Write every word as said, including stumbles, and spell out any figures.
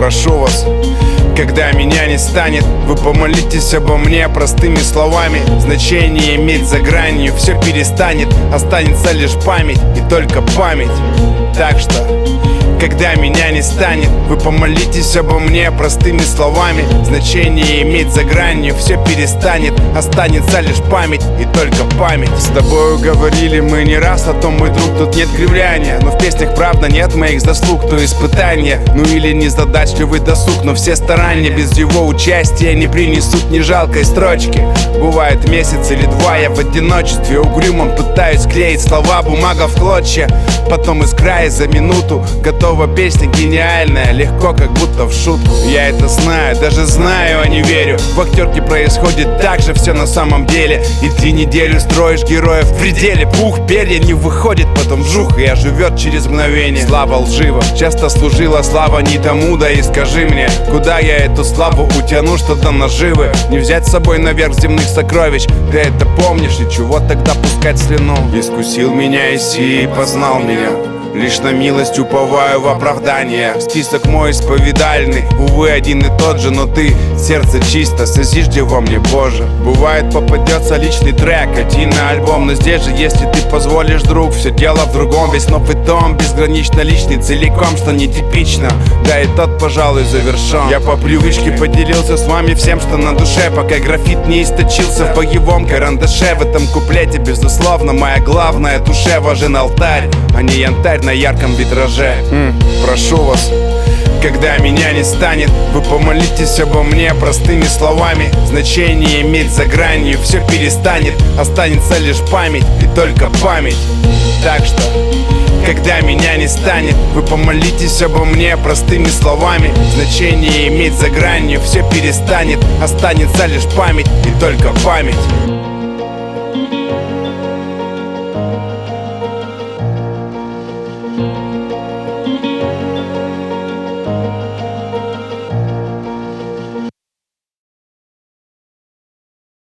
прошу вас, когда меня не станет, вы помолитесь обо мне простыми словами. Значение иметь за гранью все перестанет, останется лишь память и только память. Так что, когда меня не станет, вы помолитесь обо мне простыми словами. Значение иметь за гранью все перестанет, останется лишь память и только память. С тобою говорили мы не раз о том, мой друг, тут нет кривляния. Но в песнях правда нет моих заслуг, то испытания. Ну или незадачливый досуг, но все старания без его участия не принесут ни жалкой строчки. Бывает месяц или два я в одиночестве угрюмом пытаюсь клеить слова, бумага в клочья. Потом из края за минуту готова песня гениальная, легко, как будто в шутку. Я это знаю, даже знаю, а не верю. В актерке происходит так же все на самом деле. И ты неделю строишь героя в пределе. Пух, перья не выходит, потом вжух, и оживет через мгновение. Слава лжива, часто служила слава не тому, да и скажи мне, куда я эту славу утяну, что-то наживы. Не взять с собой наверх земных сокровищ, ты это помнишь, и чего тогда пускать слюну? Искусил меня Иси и познал меня, лишь на милость уповаю в оправдание. Список мой исповедальный, увы, один и тот же, но ты, сердце чисто, созижди во мне, Боже. Бывает попадется личный трек, один на альбом, но здесь же, если ты позволишь, друг, все дело в другом. Весь новый том безгранично личный, целиком, что нетипично, да и тот, пожалуй, завершен. Я по привычке поделился с вами всем, что на душе, пока графит не источился в боевом карандаше. В этом куплете, безусловно, моя главная душе важен алтарь, а не янтарь на ярком витраже. М, прошу вас, когда меня не станет, вы помолитесь обо мне простыми словами. Значение иметь за гранью все перестанет, останется лишь память и только память. Так что, когда меня не станет, вы помолитесь обо мне простыми словами. Значение иметь за гранью все перестанет, останется лишь память и только память.